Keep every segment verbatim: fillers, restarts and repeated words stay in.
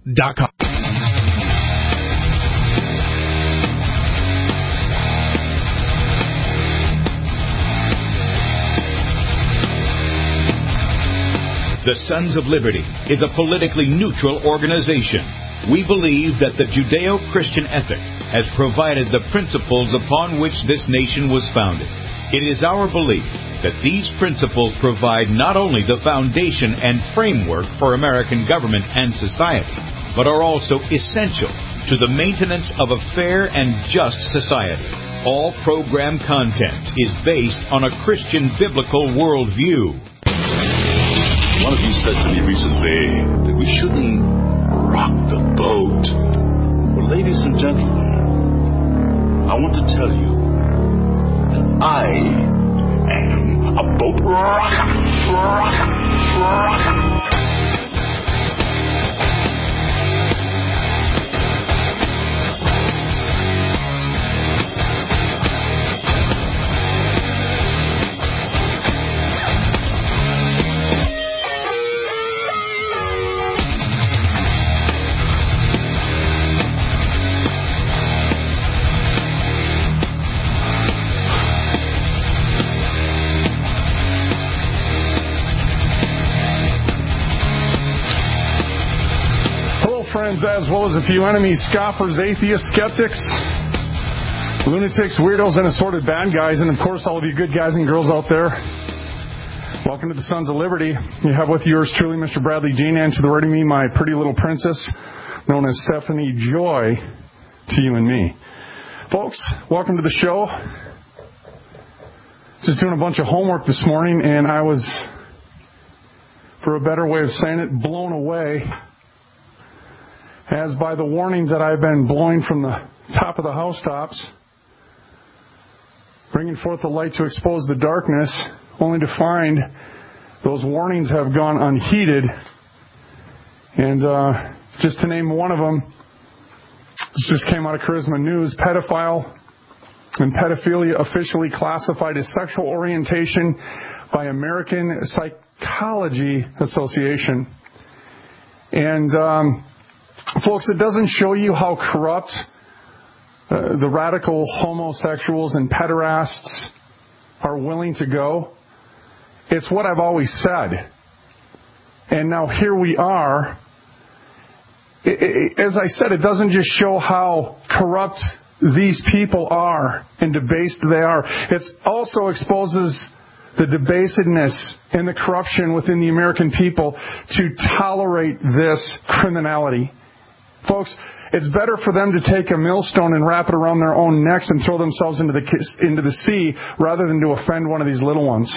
dot com. The Sons of Liberty is a politically neutral organization. We believe that the Judeo-Christian ethic has provided the principles upon which this nation was founded. It is our belief that these principles provide not only the foundation and framework for American government and society, but are also essential to the maintenance of a fair and just society. All program content is based on a Christian biblical worldview. One of you said to me recently that we shouldn't rock the boat. Well, ladies and gentlemen, I want to tell you that I am a boat rocker, rocker, rocker. Friends, as well as a few enemies, scoffers, atheists, skeptics, lunatics, weirdos, and assorted bad guys, and of course all of you good guys and girls out there. Welcome to the Sons of Liberty. You have with yours truly Mister Bradley Dean, and to the right of me, my pretty little princess, known as Stephanie Joy, to you and me. Folks, welcome to the show. Just doing a bunch of homework this morning, and I was, for a better way of saying it, blown away as by the warnings that I've been blowing from the top of the housetops, bringing forth the light to expose the darkness, only to find those warnings have gone unheeded. And uh, just to name one of them, this just came out of Charisma News, pedophile and pedophilia officially classified as sexual orientation by American Psychology Association. And um, folks, it doesn't show you how corrupt uh, the radical homosexuals and pederasts are willing to go. It's what I've always said. And now here we are. It, it, as I said, it doesn't just show how corrupt these people are and debased they are. It also exposes the debasedness and the corruption within the American people to tolerate this criminality. Folks, it's better for them to take a millstone and wrap it around their own necks and throw themselves into the into the sea rather than to offend one of these little ones.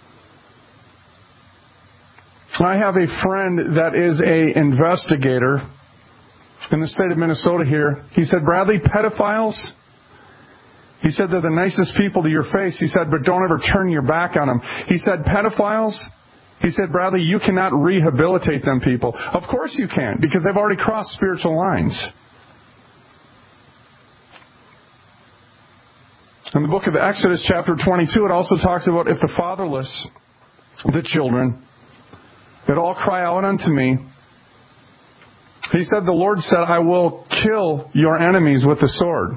I have a friend that is an investigator in the state of Minnesota here. He said, Bradley, pedophiles, he said, they're the nicest people to your face. He said, but don't ever turn your back on them. He said, pedophiles, he said, Bradley, you cannot rehabilitate them people. Of course you can, because they've already crossed spiritual lines. In the book of Exodus, chapter twenty-two, it also talks about if the fatherless, the children, that all cry out unto me, he said, the Lord said, I will kill your enemies with the sword.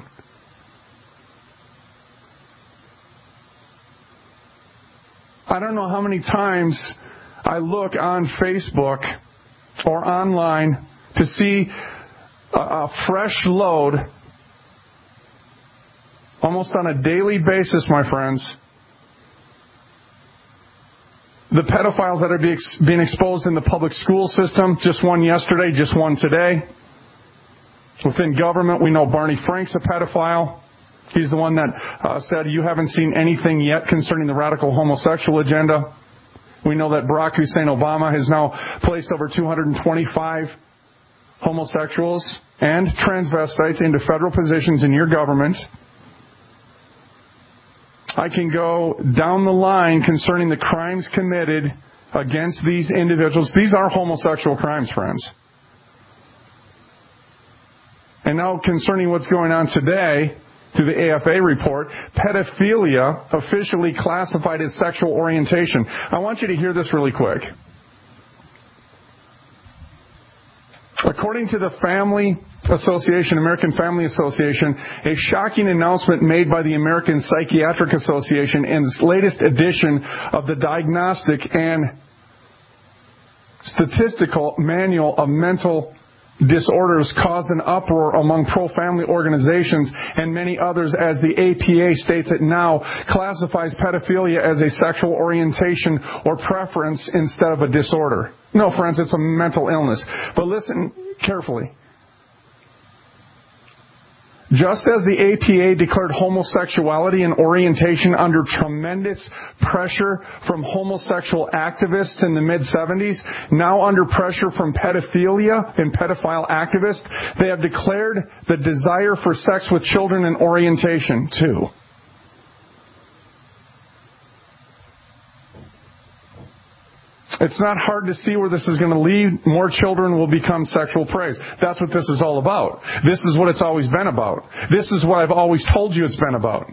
I don't know how many times I look on Facebook or online to see a, a fresh load, almost on a daily basis, my friends, the pedophiles that are being exposed in the public school system. Just one yesterday, just one today. Within government, we know Barney Frank's a pedophile. He's the one that uh, said, you haven't seen anything yet concerning the radical homosexual agenda. We know that Barack Hussein Obama has now placed over two hundred twenty-five homosexuals and transvestites into federal positions in your government. I can go down the line concerning the crimes committed against these individuals. These are homosexual crimes, friends. And now concerning what's going on today, through the A F A report, pedophilia officially classified as sexual orientation. I want you to hear this really quick. According to the Family Association, American Family Association, a shocking announcement made by the American Psychiatric Association in its latest edition of the Diagnostic and Statistical Manual of Mental Disorders caused an uproar among pro-family organizations and many others, as the A P A states it now classifies pedophilia as a sexual orientation or preference instead of a disorder. No, friends, it's a mental illness. But listen carefully. Just as the A P A declared homosexuality an orientation under tremendous pressure from homosexual activists in the mid-seventies, now under pressure from pedophilia and pedophile activists, they have declared the desire for sex with children an orientation too. It's not hard to see where this is going to lead. More children will become sexual prey. That's what this is all about. This is what it's always been about. This is what I've always told you it's been about.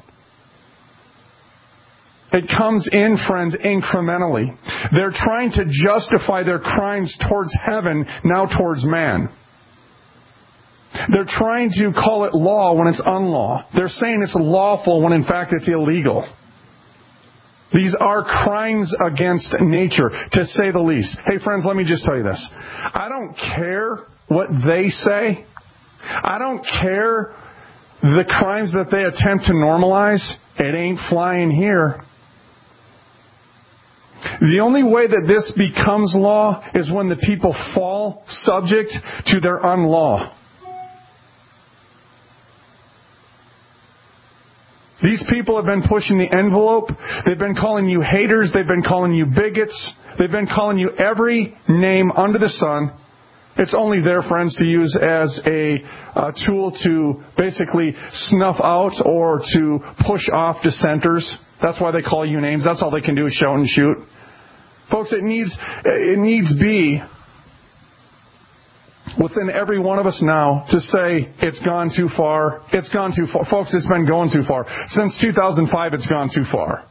It comes in, friends, incrementally. They're trying to justify their crimes towards heaven, now towards man. They're trying to call it law when it's unlaw. They're saying it's lawful when in fact it's illegal. These are crimes against nature, to say the least. Hey, friends, let me just tell you this. I don't care what they say. I don't care the crimes that they attempt to normalize. It ain't flying here. The only way that this becomes law is when the people fall subject to their unlaw. These people have been pushing the envelope. They've been calling you haters. They've been calling you bigots. They've been calling you every name under the sun. It's only there, friends, to use as a uh, tool to basically snuff out or to push off dissenters. That's why they call you names. That's all they can do is shout and shoot. Folks, it needs, it needs be within every one of us now to say, it's gone too far. It's gone too far. Folks, it's been going too far. Since two thousand five, it's gone too far.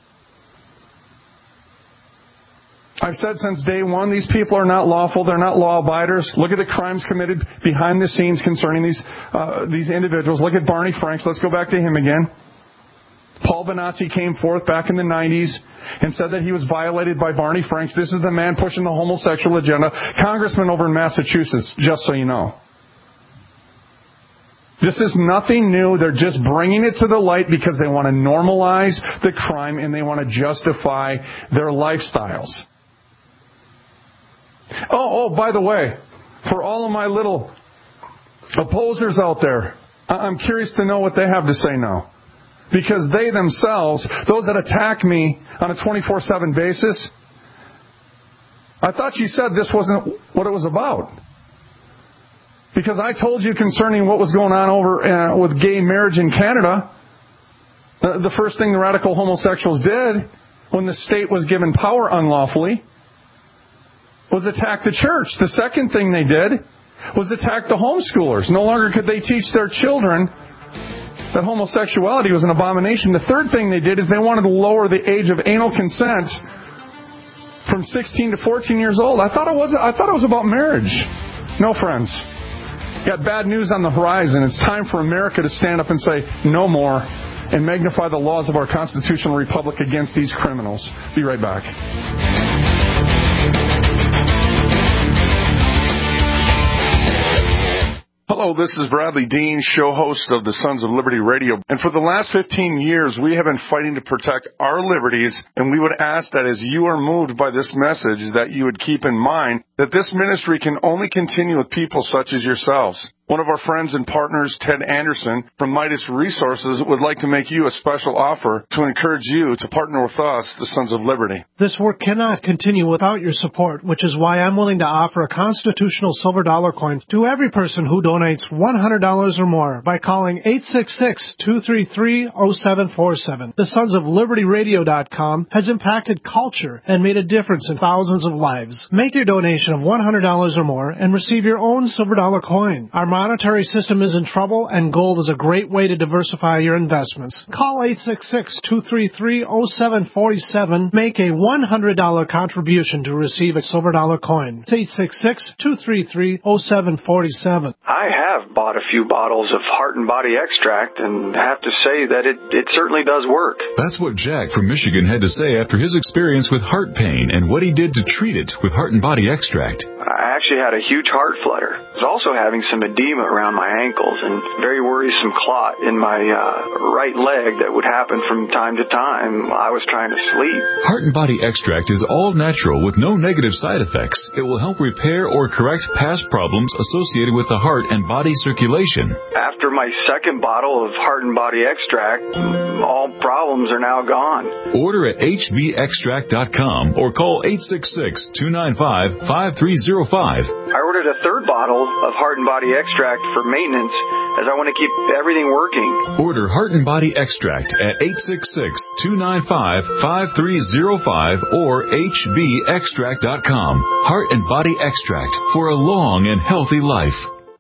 I've said since day one, these people are not lawful. They're not law-abiders. Look at the crimes committed behind the scenes concerning these uh, these individuals. Look at Barney Franks. Let's go back to him again. Paul Benazzi came forth back in the nineties and said that he was violated by Barney Franks. This is the man pushing the homosexual agenda. Congressman over in Massachusetts, just so you know. This is nothing new. They're just bringing it to the light because they want to normalize the crime and they want to justify their lifestyles. Oh, oh, by the way, for all of my little opposers out there, I'm curious to know what they have to say now. Because they themselves, those that attack me on a twenty-four seven basis, I thought you said this wasn't what it was about. Because I told you concerning what was going on over uh, with gay marriage in Canada, uh, the first thing the radical homosexuals did when the state was given power unlawfully was attack the church. The second thing they did was attack the homeschoolers. No longer could they teach their children that homosexuality was an abomination. The third thing they did is they wanted to lower the age of anal consent from sixteen to fourteen years old. I thought it was I thought it was about marriage. No, friends. Got bad news on the horizon. It's time for America to stand up and say no more and magnify the laws of our constitutional republic against these criminals. Be right back. Hello, this is Bradley Dean, show host of the Sons of Liberty Radio. And for the last fifteen years, we have been fighting to protect our liberties, and we would ask that as you are moved by this message, that you would keep in mind that this ministry can only continue with people such as yourselves. One of our friends and partners, Ted Anderson, from Midas Resources, would like to make you a special offer to encourage you to partner with us, the Sons of Liberty. This work cannot continue without your support, which is why I'm willing to offer a constitutional silver dollar coin to every person who donates one hundred dollars or more by calling eight six six, two three three, zero seven four seven. The Sons of Liberty Radio dot com has impacted culture and made a difference in thousands of lives. Make your donation of one hundred dollars or more and receive your own silver dollar coin. Our monetary system is in trouble, and gold is a great way to diversify your investments. Call eight six six, two three three, zero seven four seven. Make a one hundred dollars contribution to receive a silver dollar coin. It's eight six six, two three three, zero seven four seven. I have bought a few bottles of Heart and Body Extract and have to say that it, it certainly does work. That's what Jack from Michigan had to say after his experience with heart pain and what he did to treat it with Heart and Body Extract. I actually had a huge heart flutter. I was also having some edema around my ankles and very worrisome clot in my uh, right leg that would happen from time to time while I was trying to sleep. Heart and Body Extract is all natural with no negative side effects. It will help repair or correct past problems associated with the heart and body circulation. After my second bottle of Heart and Body Extract, all problems are now gone. Order at H B extract dot com or call eight six six, two nine five, five three zero five. I ordered a third bottle of Heart and Body Extract for maintenance as I want to keep everything working. Order Heart and Body Extract at eight six six, two nine five, five three zero five or H B extract dot com. Heart and Body Extract for a long and healthy life.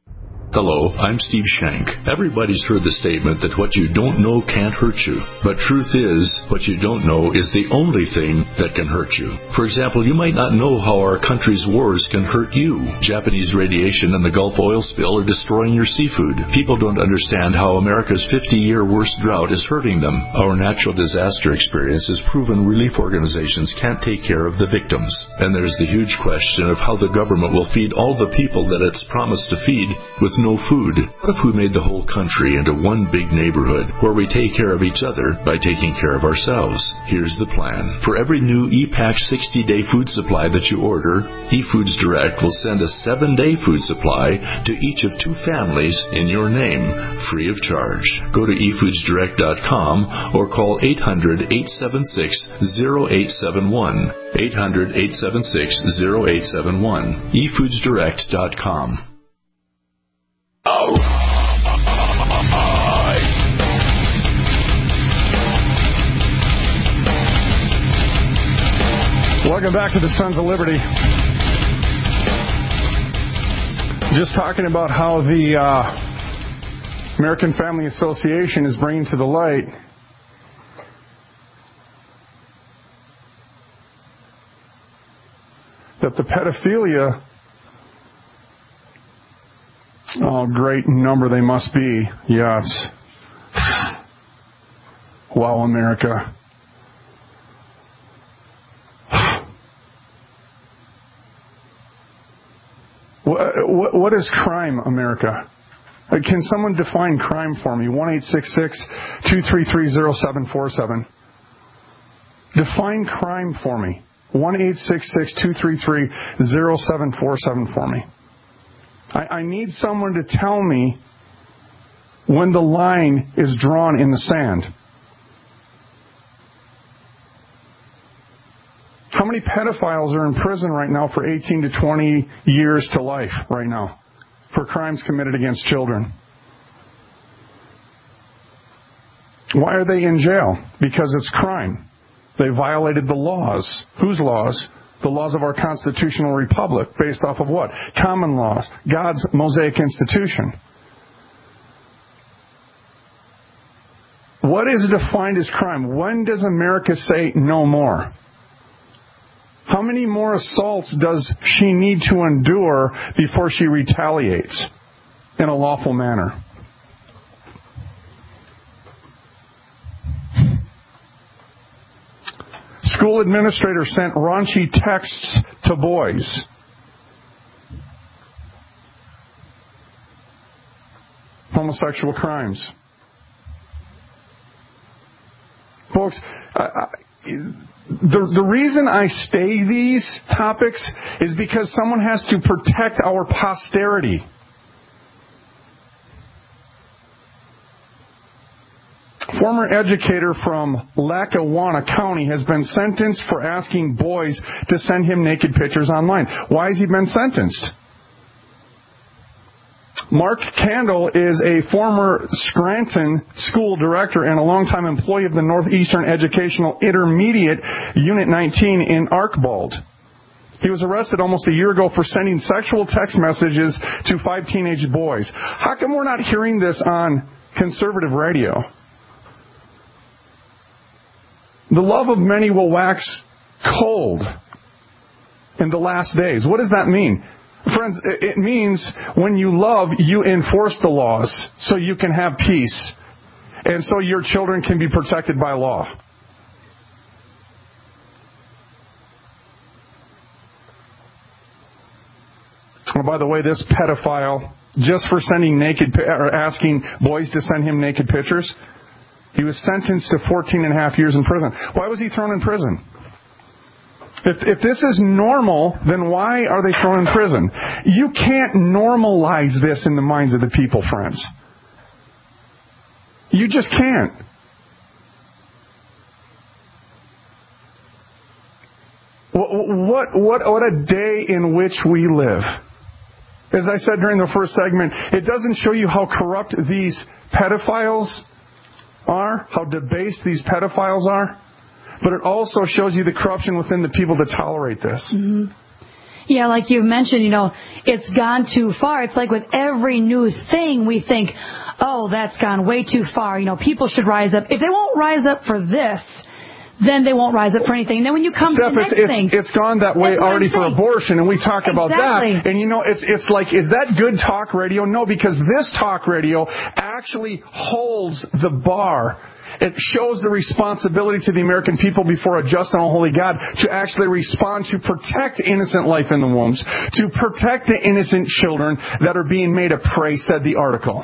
Hello, I'm Steve Shank. Everybody's heard the statement that what you don't know can't hurt you. But truth is, what you don't know is the only thing that can hurt you. For example, you might not know how our country's wars can hurt you. Japanese radiation and the Gulf oil spill are destroying your seafood. People don't understand how America's fifty-year worst drought is hurting them. Our natural disaster experience has proven relief organizations can't take care of the victims. And there's the huge question of how the government will feed all the people that it's promised to feed with no food. What if we made the whole country into one big neighborhood where we take care of each other by taking care of ourselves? Here's the plan. For every new E-Patch sixty-day food supply that you order, eFoods Direct will send a seven-day food supply to each of two families in your name, free of charge. Go to e foods direct dot com or call eight hundred, eight seven six, zero eight seven one. eight hundred, eight seven six, zero eight seven one. e foods direct dot com. Welcome back to the Sons of Liberty. Just talking about how the uh, American Family Association is bringing to the light that the pedophilia, oh, great number they must be. Yeah, it's, wow, America. What, what is crime, America? Can someone define crime for me? one eight six six, two three three, zero seven four seven. Define crime for me. one eight six six, two three three, zero seven four seven for me. I, I need someone to tell me when the line is drawn in the sand. How many pedophiles are in prison right now for eighteen to twenty years to life right now for crimes committed against children? Why are they in jail? Because it's crime. They violated the laws. Whose laws? The laws of our constitutional republic, based off of what? Common laws. God's Mosaic institution. What is defined as crime? When does America say no more? How many more assaults does she need to endure before she retaliates in a lawful manner? School administrator sent raunchy texts to boys. Homosexual crimes. Folks, I, I, the, the reason I stay these topics is because someone has to protect our posterity. Former educator from Lackawanna County has been sentenced for asking boys to send him naked pictures online. Why has he been sentenced? Mark Candle is a former Scranton school director and a longtime employee of the Northeastern Educational Intermediate Unit nineteen in Archbald. He was arrested almost a year ago for sending sexual text messages to five teenage boys. How come we're not hearing this on conservative radio? The love of many will wax cold in the last days. What does that mean? Friends, it means when you love, you enforce the laws so you can have peace and so your children can be protected by law. Oh, by the way, this pedophile, just for sending naked or asking boys to send him naked pictures, he was sentenced to fourteen and a half years in prison. Why was he thrown in prison? If, if this is normal, then why are they thrown in prison? You can't normalize this in the minds of the people, friends. You just can't. What, what, what, what a day in which we live. As I said during the first segment, it doesn't show you how corrupt these pedophiles are, how debased these pedophiles are, but it also shows you the corruption within the people that tolerate this. Mm-hmm. Yeah, like you mentioned, you know, it's gone too far. It's like with every new thing we think, oh, that's gone way too far. You know, people should rise up. If they won't rise up for this, then they won't rise up for anything. And then when you come Steph, to the next it's, thing... It's gone that way already for abortion, and we talk exactly. about that. And, you know, it's it's like, is that good talk radio? No, because this talk radio actually holds the bar. It shows the responsibility to the American people before a just and holy God to actually respond to protect innocent life in the wombs, to protect the innocent children that are being made a prey, said the article.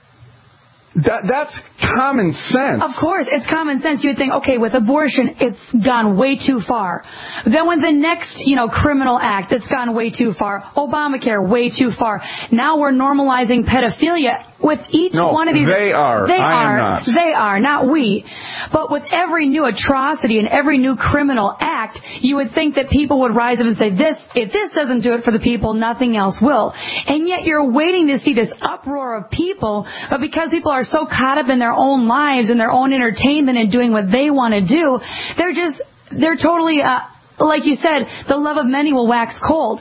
That That's common sense. Of course, it's common sense. You'd think, okay, with abortion, it's gone way too far. Then with the next, you know, criminal act, it's gone way too far. Obamacare, way too far. Now we're normalizing pedophilia. With each no, one of these... they are. They I are. am not. They are, not we. But with every new atrocity and every new criminal act, you would think that people would rise up and say, "This, if this doesn't do it for the people, nothing else will." And yet you're waiting to see this uproar of people, but because people are so caught up in their own lives and their own entertainment and doing what they want to do, they're just, they're totally, uh, like you said, the love of many will wax cold.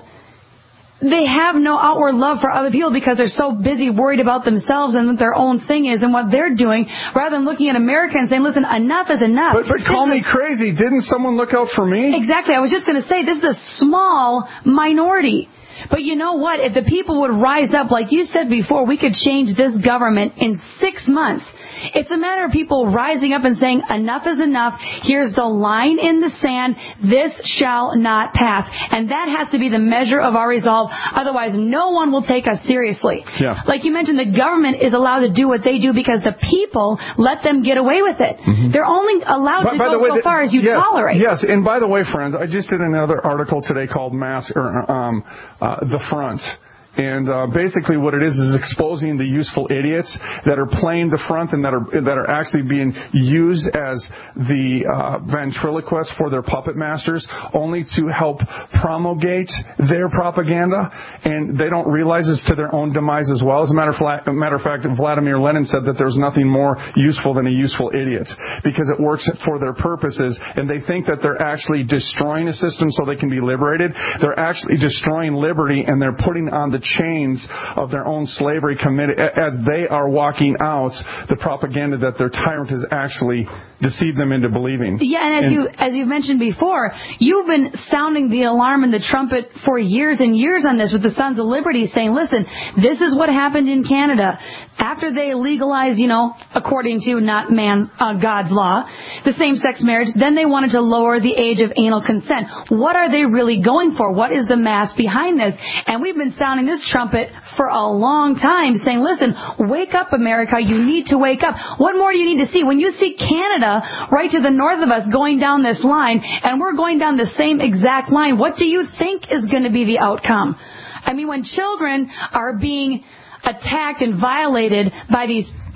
They have no outward love for other people because they're so busy worried about themselves and what their own thing is and what they're doing, rather than looking at America and saying, listen, enough is enough. But, but call me crazy. Didn't someone look out for me? Exactly. I was just going to say, this is a small minority. But you know what? If the people would rise up, like you said before, we could change this government in six months. It's a matter of people rising up and saying, enough is enough. Here's the line in the sand. This shall not pass. And that has to be the measure of our resolve. Otherwise, no one will take us seriously. Yeah. Like you mentioned, the government is allowed to do what they do because the people let them get away with it. Mm-hmm. They're only allowed by, to by go way, so far as you yes, tolerate. Yes, and by the way, friends, I just did another article today called Mass, or, um, uh, The Front. And uh, basically what it is is exposing the useful idiots that are playing the front and that are that are actually being used as the uh, ventriloquists for their puppet masters, only to help promulgate their propaganda. And they don't realize it's to their own demise as well. As a matter of, fla- matter of fact, Vladimir Lenin said that there's nothing more useful than a useful idiot, because it works for their purposes. And they think that they're actually destroying a system so they can be liberated. They're actually destroying liberty, and they're putting on the chains of their own slavery committed as they are walking out the propaganda that their tyrant has actually deceived them into believing. Yeah, and as and, you as you mentioned before, you've been sounding the alarm and the trumpet for years and years on this with the Sons of Liberty, saying, listen, this is what happened in Canada. After they legalized, you know, according to not man, uh, God's law, the same-sex marriage, then they wanted to lower the age of anal consent. What are they really going for? What is the mass behind this? And we've been sounding this trumpet for a long time, saying, listen, wake up, America. You need to wake up. What more do you need to see? When you see Canada right to the north of us going down this line, and we're going down the same exact line, what do you think is going to be the outcome? I mean, when children are being attacked and violated by these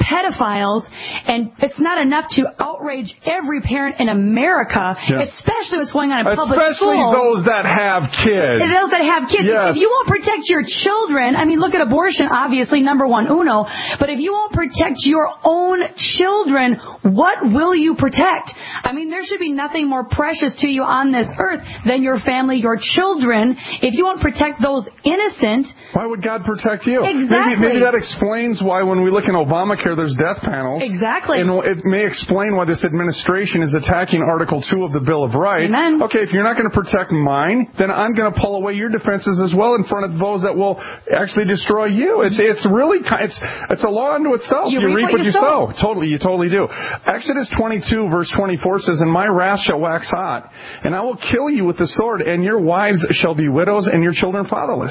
pedophiles, and it's not enough to outrage every parent in America, yeah. especially what's going on in public especially schools. Especially those that have kids. Those that have kids. Yes. If you won't protect your children, I mean, look at abortion, obviously, number one, uno, but if you won't protect your own children, what will you protect? I mean, there should be nothing more precious to you on this earth than your family, your children. If you won't protect those innocent... Why would God protect you? Exactly. Maybe, maybe that explains why when we look in Obamacare, there's death panels. Exactly. And it may explain why this administration is attacking Article two of the Bill of Rights. Amen. Okay, if you're not going to protect mine, then I'm going to pull away your defenses as well in front of those that will actually destroy you. It's it's really it's it's a law unto itself. You, you reap, reap what what you sow. sow. Totally, you totally do. Exodus twenty-two, verse twenty-four says, "And my wrath shall wax hot, and I will kill you with the sword, and your wives shall be widows, and your children fatherless."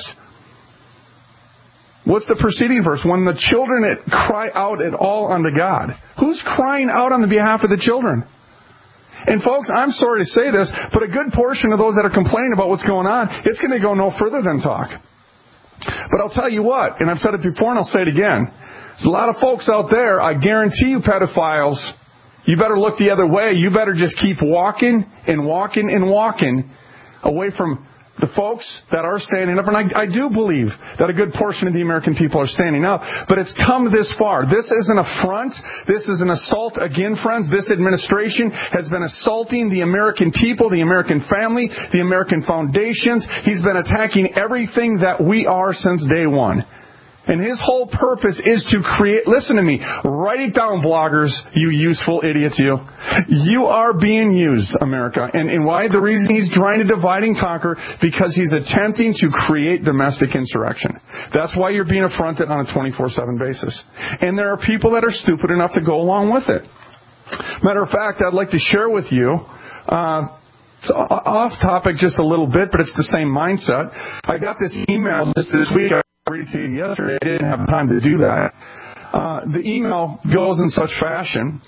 What's the preceding verse? When the children cry out at all unto God. Who's crying out on the behalf of the children? And folks, I'm sorry to say this, but a good portion of those that are complaining about what's going on, it's going to go no further than talk. But I'll tell you what, and I've said it before and I'll say it again. There's a lot of folks out there, I guarantee you pedophiles, you better look the other way. You better just keep walking and walking and walking away from the folks that are standing up. And I, I do believe that a good portion of the American people are standing up. But it's come this far. This is an affront. This is an assault. Again, friends, this administration has been assaulting the American people, the American family, the American foundations. He's been attacking everything that we are since day one. And his whole purpose is to create, listen to me, write it down, bloggers, you useful idiots, you. You are being used, America. And, and why? The reason he's trying to divide and conquer, because he's attempting to create domestic insurrection. That's why you're being affronted on a twenty-four seven basis. And there are people that are stupid enough to go along with it. Matter of fact, I'd like to share with you, uh, it's off topic just a little bit, but it's the same mindset. I got this email just this week. I read to you yesterday. I didn't have time to do that. Uh, the email goes in such fashion.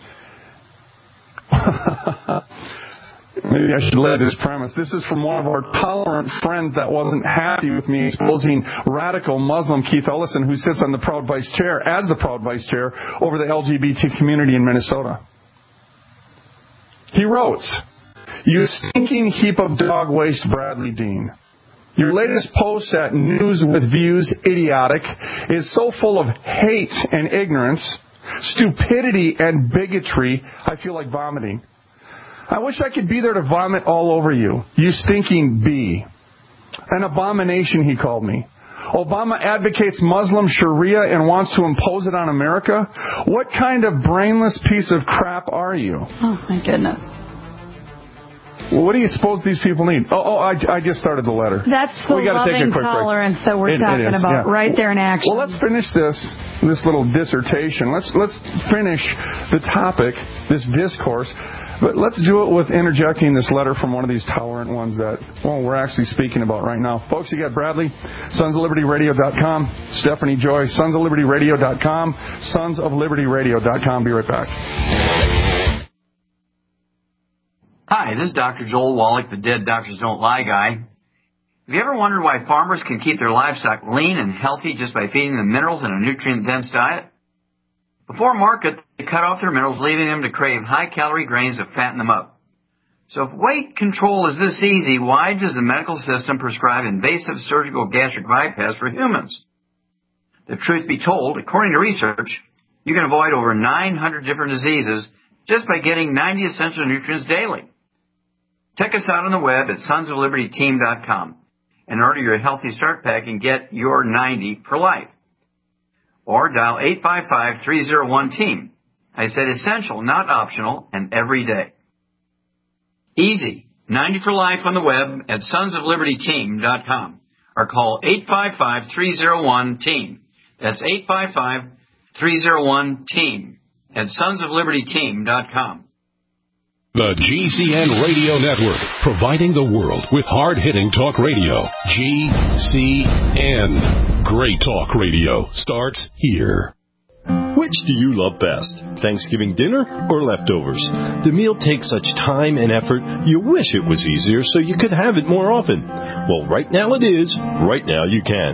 Maybe I should lay this premise. This is from one of our tolerant friends that wasn't happy with me exposing radical Muslim Keith Ellison, who sits on the Proud Vice Chair, as the Proud Vice Chair, over the L G B T community in Minnesota. He wrote, "You stinking heap of dog waste, Bradley Dean. Your latest post at News with Views Idiotic is so full of hate and ignorance, stupidity and bigotry, I feel like vomiting. I wish I could be there to vomit all over you, you stinking bee. An abomination," he called me. "Obama advocates Muslim Sharia and wants to impose it on America? What kind of brainless piece of crap are you?" Oh, my goodness. Well, what do you suppose these people need? Oh, oh I, I just started the letter. That's the we gotta loving take a quick tolerance break. that we're it, talking it is, about yeah. right there in action. Well, let's finish this this little dissertation. Let's let's finish the topic, this discourse. But let's do it with interjecting this letter from one of these tolerant ones that, well, we're actually speaking about right now. Folks, you got Bradley, sons of liberty radio dot com, Stephanie Joy, sons of liberty radio dot com, sons of liberty radio dot com. Be right back. Hi, this is Doctor Joel Wallach, the Dead Doctors Don't Lie guy. Have you ever wondered why farmers can keep their livestock lean and healthy just by feeding them minerals in a nutrient-dense diet? Before market, they cut off their minerals, leaving them to crave high-calorie grains to fatten them up. So if weight control is this easy, why does the medical system prescribe invasive surgical gastric bypass for humans? The truth be told, according to research, you can avoid over nine hundred different diseases just by getting ninety essential nutrients daily. Check us out on the web at sons of liberty team dot com and order your Healthy Start Pack and get your ninety for life. Or dial eight five five, three oh one, team. I said essential, not optional, and every day. Easy. ninety for life on the web at sons of liberty team dot com or call eight five five, three oh one, team. That's eight five five, three oh one, team at sons of liberty team dot com. The G C N Radio Network, providing the world with hard-hitting talk radio. G C N. Great talk radio starts here. Which do you love best, Thanksgiving dinner or leftovers? The meal takes such time and effort, you wish it was easier so you could have it more often. Well, right now it is. Right now you can.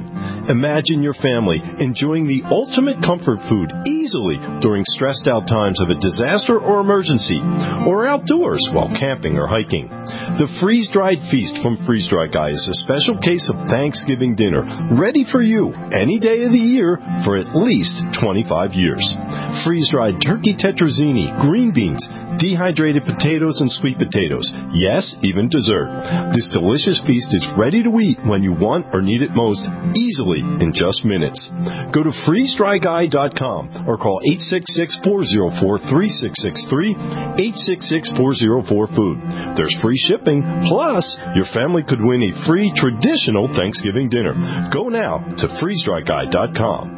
Imagine your family enjoying the ultimate comfort food easily during stressed out times of a disaster or emergency, or outdoors while camping or hiking. The freeze-dried feast from Freeze Dry Guy is a special case of Thanksgiving dinner, ready for you any day of the year for at least twenty-five years. Freeze-dried turkey tetrazzini, green beans, dehydrated potatoes, and sweet potatoes. Yes, even dessert. This delicious feast is ready to eat when you want or need it most, easily in just minutes. Go to freeze dry guy dot com or call eight six six, four zero four, three six six three, eight six six, four zero four, food. There's free shipping, plus your family could win a free traditional Thanksgiving dinner. Go now to freeze dry guy dot com.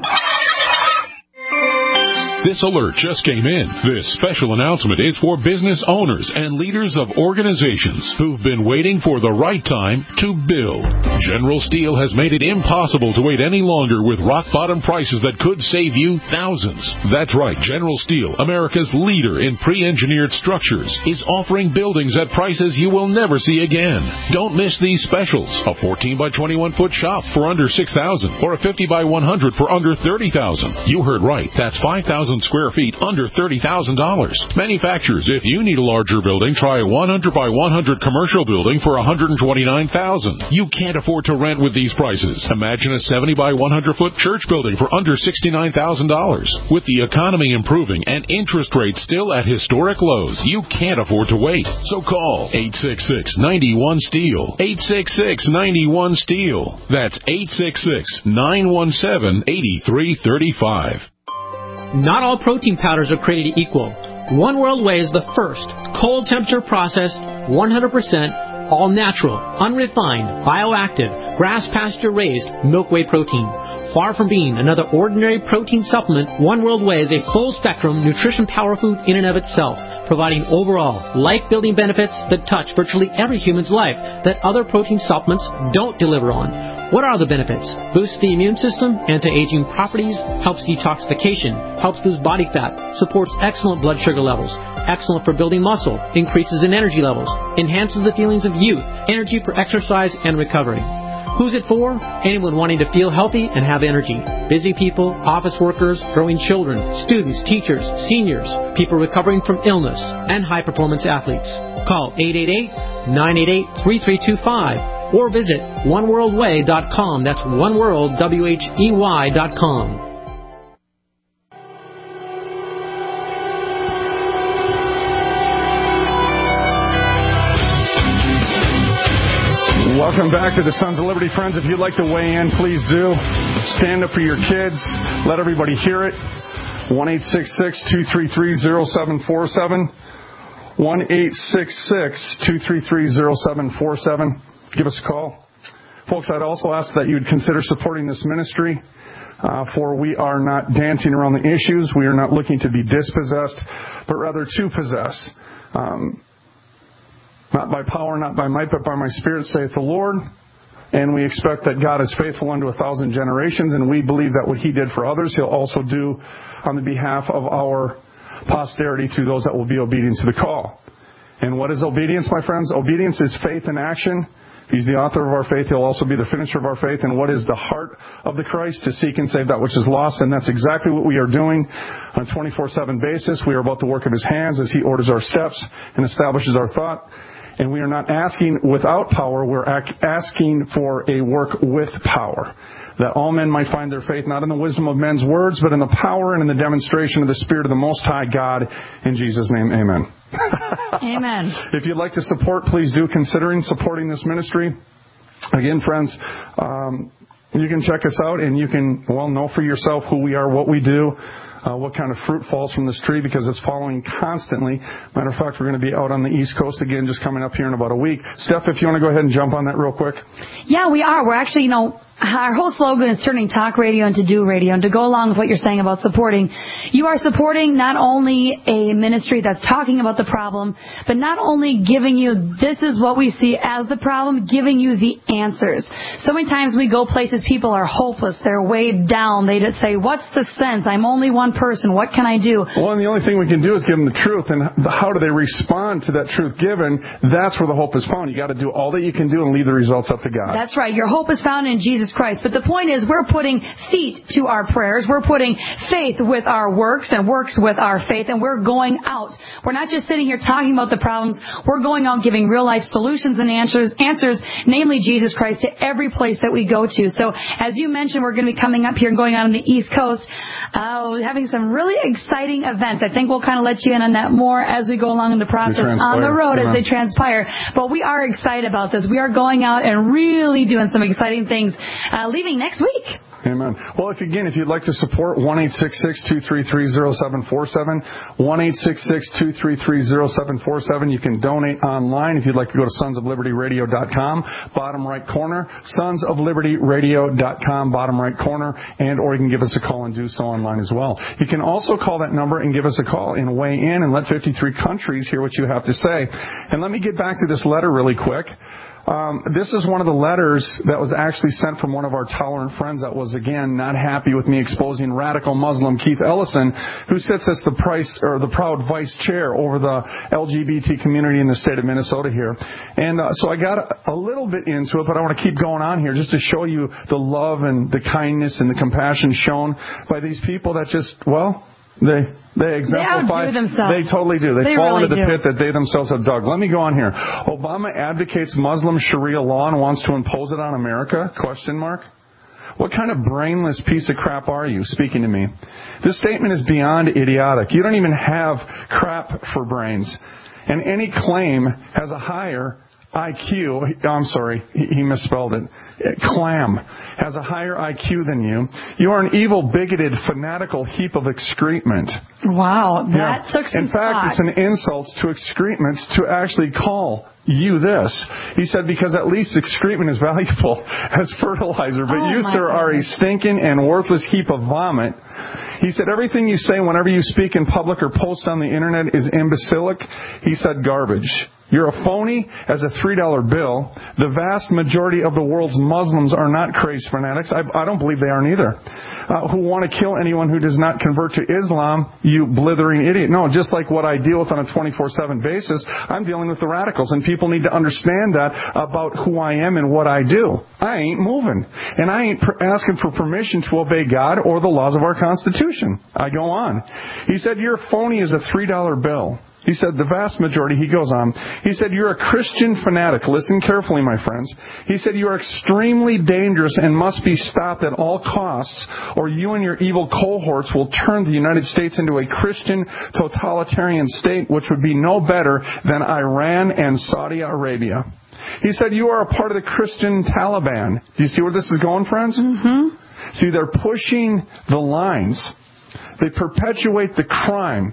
This alert just came in. This special announcement is for business owners and leaders of organizations who've been waiting for the right time to build. General Steel has made it impossible to wait any longer with rock-bottom prices that could save you thousands. That's right. General Steel, America's leader in pre-engineered structures, is offering buildings at prices you will never see again. Don't miss these specials. A fourteen by twenty-one foot shop for under six thousand dollars or a fifty by one hundred for under thirty thousand dollars. You heard right. That's five thousand square feet under thirty thousand dollars. Manufacturers, if you need a larger building, try a one hundred by one hundred commercial building for one hundred twenty-nine thousand dollars. You can't afford to rent with these prices. Imagine a seventy by one hundred foot church building for under sixty-nine thousand dollars. With the economy improving and interest rates still at historic lows, you can't afford to wait. So call eight six six, nine one, STEEL. eight six six, nine one, STEEL. That's eight six six, nine one seven, eight three three five. Not all protein powders are created equal. One World Whey is the first. Cold temperature processed, one hundred percent, all natural, unrefined, bioactive, grass pasture raised milk whey protein. Far from being another ordinary protein supplement, One World Whey is a full spectrum nutrition power food in and of itself, providing overall life-building benefits that touch virtually every human's life that other protein supplements don't deliver on. What are the benefits? Boosts the immune system, anti-aging properties, helps detoxification, helps lose body fat, supports excellent blood sugar levels, excellent for building muscle, increases in energy levels, enhances the feelings of youth, energy for exercise and recovery. Who's it for? Anyone wanting to feel healthy and have energy. Busy people, office workers, growing children, students, teachers, seniors, people recovering from illness, and high-performance athletes. Call eight eight eight, nine eight eight, three three two five or visit one world whey dot com. That's one world, W H E Y dot com. Welcome back to the Sons of Liberty, friends. If you'd like to weigh in, please do. Stand up for your kids. Let everybody hear it. one eight six six, two three three, zero seven four seven. one eight six six, two three three, zero seven four seven. Give us a call. Folks, I'd also ask that you would consider supporting this ministry, uh, for we are not dancing around the issues. We are not looking to be dispossessed, but rather to possess. Um, not by power, not by might, but by my Spirit, saith the Lord. And we expect that God is faithful unto a thousand generations, and we believe that what He did for others, He'll also do on the behalf of our posterity through those that will be obedient to the call. And what is obedience, my friends? Obedience is faith in action. He's the author of our faith. He'll also be the finisher of our faith. And what is the heart of the Christ? To seek and save that which is lost. And that's exactly what we are doing on a twenty-four seven basis. We are about the work of His hands as He orders our steps and establishes our thought. And we are not asking without power. We're asking for a work with power, that all men might find their faith not in the wisdom of men's words, but in the power and in the demonstration of the Spirit of the Most High God. In Jesus' name, amen. Amen. If you'd like to support, please do, considering supporting this ministry. Again, friends, um, you can check us out and you can, well, know for yourself who we are, what we do, uh, what kind of fruit falls from this tree, because it's following constantly. Matter of fact, we're going to be out on the East Coast again, just coming up here in about a week. Steph, if you want to go ahead and jump on that real quick. Yeah, we are. We're actually, you know, our whole slogan is turning talk radio into do radio. And to go along with what you're saying about supporting, you are supporting not only a ministry that's talking about the problem, but not only giving you, this is what we see as the problem, giving you the answers. So many times we go places, people are hopeless, they're weighed down. They just say, what's the sense? I'm only one one person. What can I do? Well, and the only thing we can do is give them the truth. And how do they respond to that truth given? That's where the hope is found. You got to do all that you can do and leave the results up to God. That's right. Your hope is found in Jesus Christ. But the point is, we're putting feet to our prayers. We're putting faith with our works and works with our faith. And we're going out. We're not just sitting here talking about the problems. We're going out giving real life solutions and answers, answers, namely Jesus Christ, to every place that we go to. So as you mentioned, we're going to be coming up here and going out on the East Coast, uh, having some really exciting events. I think we'll kind of let you in on that more as we go along in the process on the road as they transpire. But we are excited about this. We are going out and really doing some exciting things, uh, leaving next week. Amen. Well, if again, if you'd like to support, one eight six six, two three three, zero seven four seven, one eight six six, two three three, zero seven four seven. You can donate online if you'd like to go to sons of liberty radio dot com, bottom right corner, sons of liberty radio dot com, bottom right corner, and or you can give us a call and do so online as well. You can also call that number and give us a call and weigh in and let fifty-three countries hear what you have to say. And let me get back to this letter really quick. Um, this is one of the letters that was actually sent from one of our tolerant friends that was, again, not happy with me exposing radical Muslim Keith Ellison, who sits as the price or the proud vice chair over the L G B T community in the state of Minnesota here. And uh, so I got a, a little bit into it, but I want to keep going on here just to show you the love and the kindness and the compassion shown by these people that just, well, They they exemplify. They, they totally do. They, they fall really into the do. pit that they themselves have dug. Let me go on here. Obama advocates Muslim Sharia law and wants to impose it on America? Question mark. What kind of brainless piece of crap are you speaking to me? This statement is beyond idiotic. You don't even have crap for brains. And any claim has a higher I Q, I'm sorry, he misspelled it. Clam has a higher I Q than you. You are an evil, bigoted, fanatical heap of excrement. Wow, that yeah. took some In fact, thought. it's an insult to excrements to actually call you this. He said, because at least excrement is valuable as fertilizer, but oh you, sir, goodness. are a stinking and worthless heap of vomit. He said, everything you say whenever you speak in public or post on the internet is imbecilic. He said, garbage. You're a phony as a three dollar bill. The vast majority of the world's Muslims are not crazed fanatics. I, I don't believe they are neither. Uh, who want to kill anyone who does not convert to Islam, you blithering idiot. No, just like what I deal with on a twenty-four seven basis, I'm dealing with the radicals. And people need to understand that about who I am and what I do. I ain't moving. And I ain't per- asking for permission to obey God or the laws of our Constitution. I go on. He said, you're a phony as a three dollar bill. He said, the vast majority, he goes on, he said, you're a Christian fanatic. Listen carefully, my friends. He said, you are extremely dangerous and must be stopped at all costs, or you and your evil cohorts will turn the United States into a Christian totalitarian state, which would be no better than Iran and Saudi Arabia. He said, you are a part of the Christian Taliban. Do you see where this is going, friends? Mm-hmm. See, they're pushing the lines. They perpetuate the crime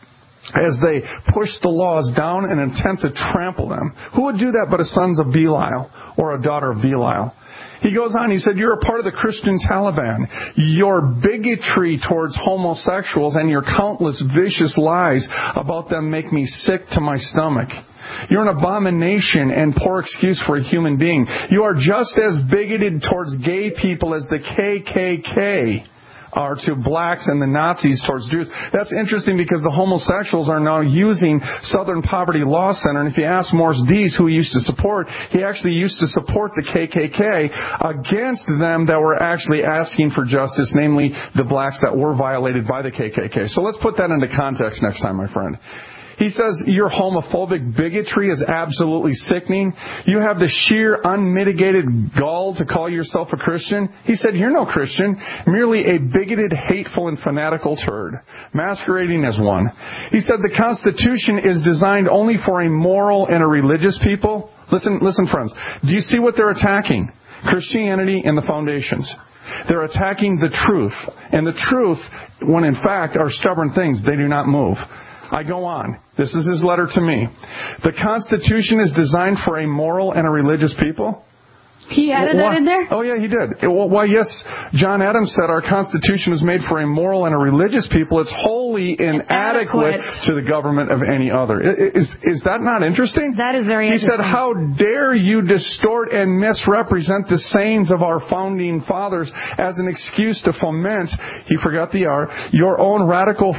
as they push the laws down and attempt to trample them. Who would do that but a sons of Belial or a daughter of Belial? He goes on, he said, you're a part of the Christian Taliban. Your bigotry towards homosexuals and your countless vicious lies about them make me sick to my stomach. You're an abomination and poor excuse for a human being. You are just as bigoted towards gay people as the K K K are to blacks and the Nazis towards Jews. That's interesting because the homosexuals are now using Southern Poverty Law Center. And if you ask Morris Dees, who he used to support, he actually used to support the K K K against them that were actually asking for justice, namely the blacks that were violated by the K K K. So let's put that into context next time, my friend. He says your homophobic bigotry is absolutely sickening. You have the sheer unmitigated gall to call yourself a Christian. He said you're no Christian, merely a bigoted, hateful, and fanatical turd, masquerading as one. He said the Constitution is designed only for a moral and a religious people. Listen, listen, friends. Do you see what they're attacking? Christianity and the foundations. They're attacking the truth. And the truth, when in fact are stubborn things, they do not move. I go on. This is his letter to me. The Constitution is designed for a moral and a religious people. He added why, that in there? Oh, yeah, he did. It, well, why, yes, John Adams said our Constitution is made for a moral and a religious people. It's wholly inadequate, inadequate. to the government of any other. Is, is that not interesting? That is very he interesting. He said, how dare you distort and misrepresent the sayings of our founding fathers as an excuse to foment, he forgot the R, your own radical,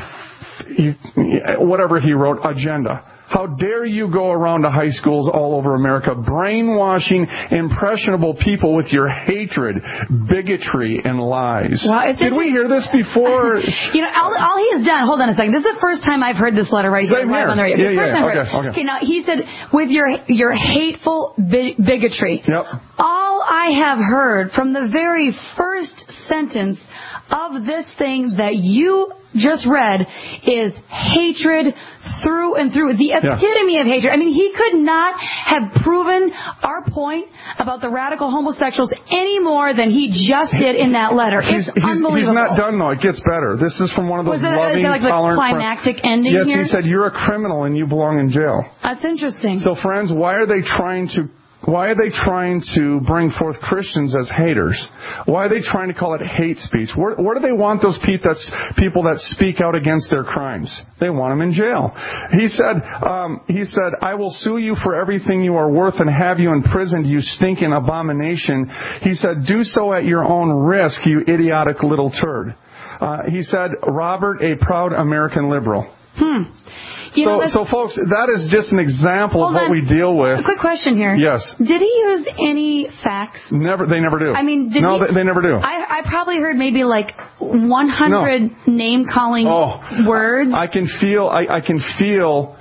whatever he wrote, agenda. How dare you go around to high schools all over America brainwashing impressionable people with your hatred, bigotry, and lies? Well, Did we hear this before? You know, all, all he has done, hold on a second, this is the first time I've heard this letter right Same here. here. On the radio. Yeah, first yeah, time okay, heard. okay. okay, now he said, with your your hateful bi- bigotry. Yep. All I have heard from the very first sentence of this thing that you just read is hatred through and through. The epitome yeah. of hatred. I mean, he could not have proven our point about the radical homosexuals any more than he just did in that letter. It's he's, unbelievable. He's not done, though. It gets better. This is from one of those Was it, loving, is there like tolerant... a climactic ending yes, here? he said, you're a criminal and you belong in jail. That's interesting. So, friends, why are they trying to... Why are they trying to bring forth Christians as haters? Why are they trying to call it hate speech? Where, where do they want those people, that's, people that speak out against their crimes? They want them in jail. He said, um, he said, I will sue you for everything you are worth and have you imprisoned, you stinking abomination. He said, do so at your own risk, you idiotic little turd. Uh, he said, Robert, a proud American liberal. Hmm. You so, know, so folks, that is just an example of what on. we deal with. A quick question here. Yes. Did he use any facts? Never. They never do. I mean, did no, he, they, they never do. I, I probably heard maybe like one hundred no. name-calling oh, words. I can feel. I, I can feel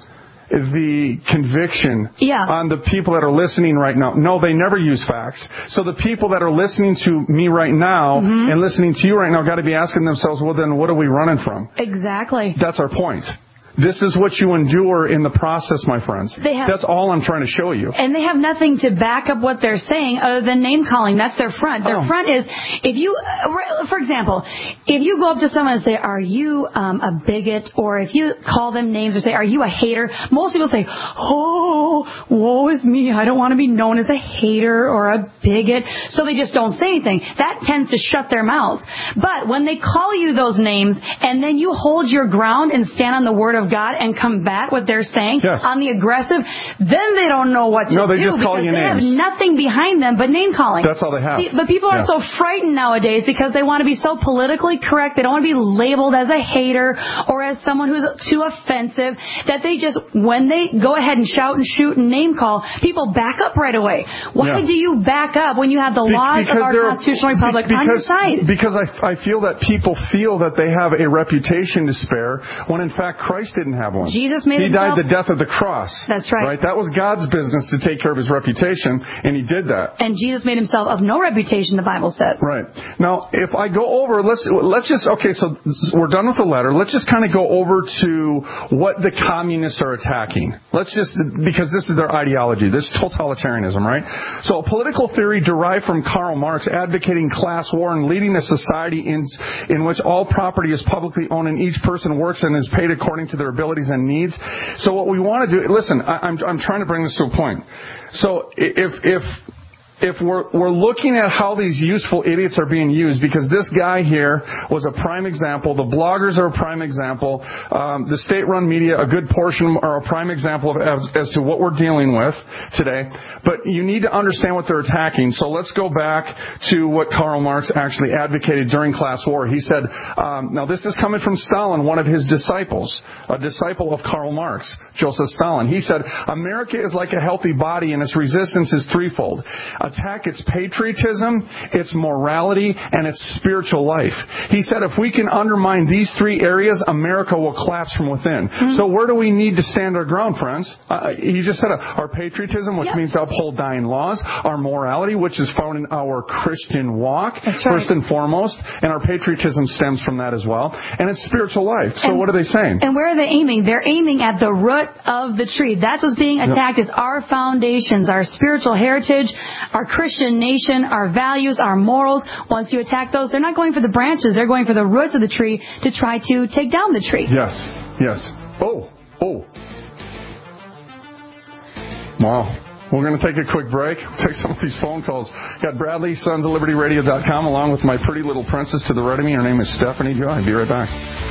the conviction yeah. on the people that are listening right now. No, they never use facts. So the people that are listening to me right now mm-hmm. and listening to you right now got to be asking themselves, well, then what are we running from? Exactly. That's our point. This is what you endure in the process, my friends. They have, That's all I'm trying to show you. And they have nothing to back up what they're saying other than name-calling. That's their front. Their oh. front is, if you, for example, if you go up to someone and say, are you um, a bigot? Or if you call them names or say, are you a hater? Most people say, oh, woe is me. I don't want to be known as a hater or a bigot. So they just don't say anything. That tends to shut their mouths. But when they call you those names and then you hold your ground and stand on the word of God and combat what they're saying yes. on the aggressive, then they don't know what to no, they do just call because you they names. have nothing behind them but name calling. That's all they have. But people are yeah. so frightened nowadays because they want to be so politically correct. They don't want to be labeled as a hater or as someone who's too offensive that they just, when they go ahead and shout and shoot and name call, people back up right away. Why yeah. do you back up when you have the be- laws of our constitutional republic because, on your side? Because I, I feel that people feel that they have a reputation to spare when in fact Christ didn't have one. Jesus made He himself, died the death of the cross. That's right. Right. That was God's business to take care of his reputation, and he did that. And Jesus made himself of no reputation, the Bible says. Right. Now, if I go over, let's let's just okay. So we're done with the letter. Let's just kind of go over to what the communists are attacking. Let's just because this is their ideology. This totalitarianism, right? So, a political theory derived from Karl Marx, advocating class war and leading a society in in which all property is publicly owned and each person works and is paid according to their abilities and needs. So what we want to do, listen, I, I'm I'm trying to bring this to a point. So if if if we're we're looking at how these useful idiots are being used, because this guy here was a prime example, the bloggers are a prime example, um, the state-run media, a good portion are a prime example of as, as to what we're dealing with today. But you need to understand what they're attacking. So let's go back to what Karl Marx actually advocated during class war. He said, um, now this is coming from Stalin, one of his disciples, a disciple of Karl Marx, Joseph Stalin. He said, America is like a healthy body and its resistance is threefold. Attack its patriotism, its morality, and its spiritual life. He said if we can undermine these three areas, America will collapse from within. Mm-hmm. So where do we need to stand our ground, friends? Uh, he just said uh, our patriotism, which yep. means to uphold dying laws, our morality, which is found in our Christian walk, That's right. first and foremost, and our patriotism stems from that as well, and its spiritual life. So and, what are they saying? And where are they aiming? They're aiming at the root of the tree. That's what's being attacked yep. is our foundations, our spiritual heritage, our Christian nation, our values, our morals. Once you attack those, they're not going for the branches. They're going for the roots of the tree to try to take down the tree. Yes. Yes. Oh. Oh. Wow. We're going to take a quick break. Take some of these phone calls. Got Bradley, sons of liberty radio dot com, along with my pretty little princess to the right of me. Her name is Stephanie Joy. Be right back.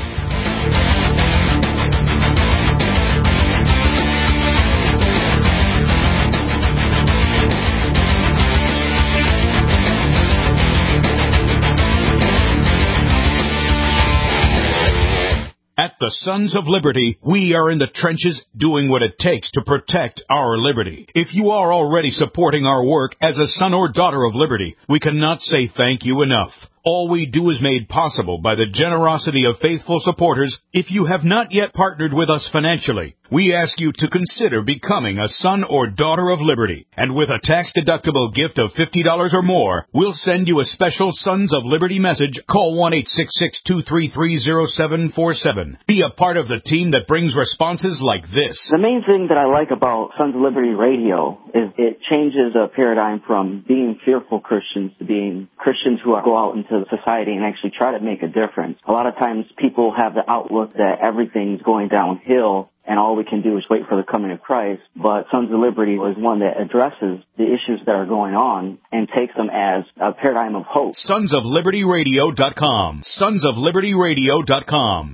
At the Sons of Liberty, we are in the trenches doing what it takes to protect our liberty. If you are already supporting our work as a son or daughter of liberty, we cannot say thank you enough. All we do is made possible by the generosity of faithful supporters. If you have not yet partnered with us financially, we ask you to consider becoming a son or daughter of liberty. And with a tax-deductible gift of fifty dollars or more, we'll send you a special Sons of Liberty message. Call one eight six six, two three three, zero seven four seven. Be a part of the team that brings responses like this. The main thing that I like about Sons of Liberty Radio is it changes a paradigm from being fearful Christians to being Christians who go out into society and actually try to make a difference. A lot of times people have the outlook that everything's going downhill and all we can do is wait for the coming of Christ, but Sons of Liberty is one that addresses the issues that are going on and takes them as a paradigm of hope. sons of liberty radio dot com. sons of liberty radio dot com.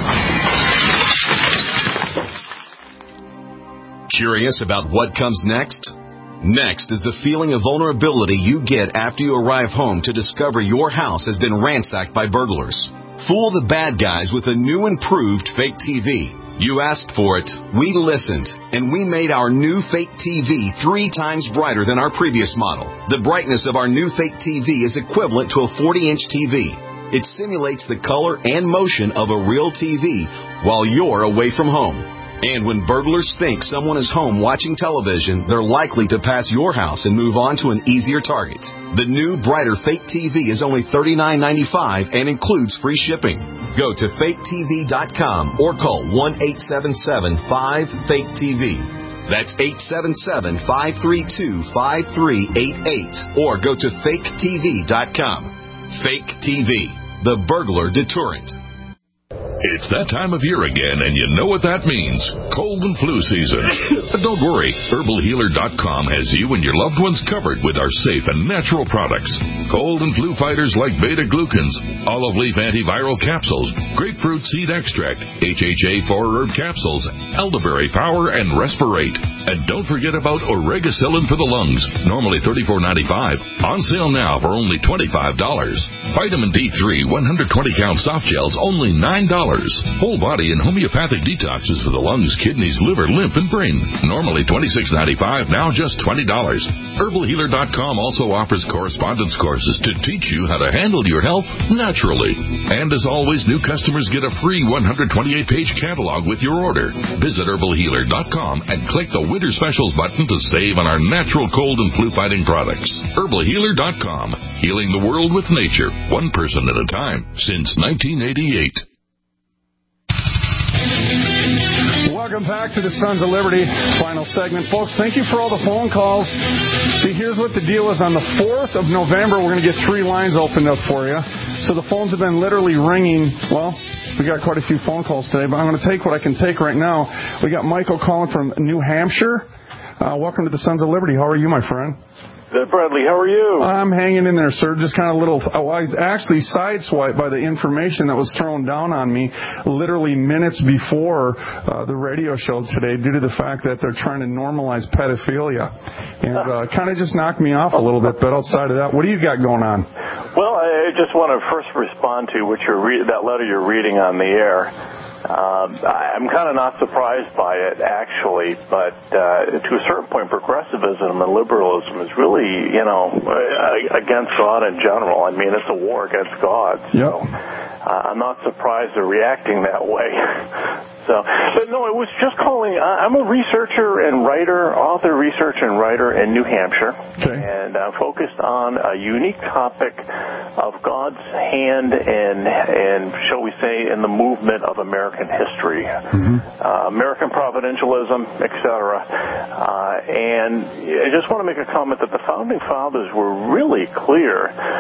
Curious about what comes next? Next is the feeling of vulnerability you get after you arrive home to discover your house has been ransacked by burglars. Fool the bad guys with a new improved fake T V. You asked for it, we listened, and we made our new fake T V three times brighter than our previous model. The brightness of our new fake T V is equivalent to a forty inch T V. It simulates the color and motion of a real T V while you're away from home. And when burglars think someone is home watching television, they're likely to pass your house and move on to an easier target. The new, brighter fake T V is only thirty-nine ninety-five and includes free shipping. Go to fake T V dot com or call one eight seven seven, five, fake T V. That's eight seven seven, five three two, five three eight eight. Or go to fake T V dot com. Fake T V, the burglar deterrent. It's that time of year again, and you know what that means. Cold and flu season. But don't worry. herbal healer dot com has you and your loved ones covered with our safe and natural products. Cold and flu fighters like beta-glucans, olive leaf antiviral capsules, grapefruit seed extract, H H A four herb capsules, elderberry power, and respirate. And don't forget about Oregacillin for the lungs, normally thirty-four ninety-five. On sale now for only twenty-five dollars. Vitamin D three one hundred twenty count soft gels, only nine dollars. Whole body and homeopathic detoxes for the lungs, kidneys, liver, lymph, and brain. Normally twenty-six ninety-five, now just twenty dollars. herbal healer dot com also offers correspondence courses to teach you how to handle your health naturally. And as always, new customers get a free one hundred twenty-eight page catalog with your order. Visit herbal healer dot com and click the Winter Specials button to save on our natural cold and flu fighting products. herbal healer dot com. Healing the world with nature, one person at a time, since nineteen eighty-eight. Welcome back to the Sons of Liberty final segment. Folks, thank you for all the phone calls. See, here's what the deal is. On the fourth of November, we're going to get three lines opened up for you. So the phones have been literally ringing. Well, we got quite a few phone calls today, but I'm going to take what I can take right now. We got Michael calling from New Hampshire. Uh, welcome to the Sons of Liberty. How are you, my friend? Good, Bradley. How are you? I'm hanging in there, sir. Just kind of a little... I was actually sideswiped by the information that was thrown down on me literally minutes before uh, the radio show today due to the fact that they're trying to normalize pedophilia. And uh, kind of just knocked me off a little bit. But outside of that, what do you got going on? Well, I just want to first respond to what you're re- that letter you're reading on the air. Um, I'm kind of not surprised by it, actually, but uh, to a certain point, progressivism and liberalism is really, you know, against God in general. I mean, it's a war against God. So yep. uh, I'm not surprised they're reacting that way. So, but no, it was just calling. I'm a researcher and writer, author, researcher, and writer in New Hampshire, okay. and I'm focused on a unique topic of God's hand in, and shall we say, in the movement of American history, mm-hmm. uh, American providentialism, et cetera. Uh, and I just want to make a comment that the Founding Fathers were really clear